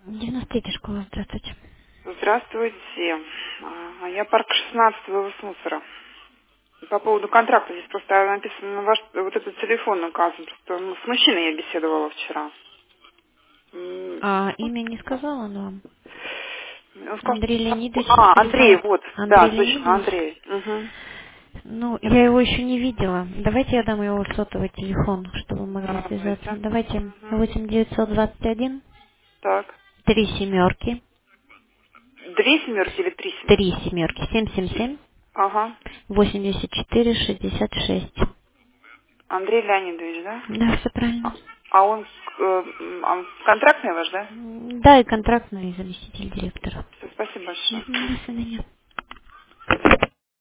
93 школа, здравствуйте. Здравствуйте. Я парк 16 вывоз мусора. По поводу контракта здесь просто написано на ваш вот этот телефон указан. Просто, с мужчиной я беседовала вчера. А имя не сказала она вам? Он сказал, Андрей Леонидович Андрей, интересовал? вот. Да, Андрей точно, Леонидович? Андрей. Угу. Ну, я его еще не видела. Давайте я дам его сотовый телефон, чтобы вы могли связаться. Давайте. Давайте Угу. 8 921 Так. 3 семерки, 2 семерки или 3 семерки? 3 семерки, 777 Ага. 84 66. Андрей Леонидович, да? Да, все правильно. А он контрактный ваш, да? Да, и контрактный заместитель директора. Все, спасибо большое. До свидания.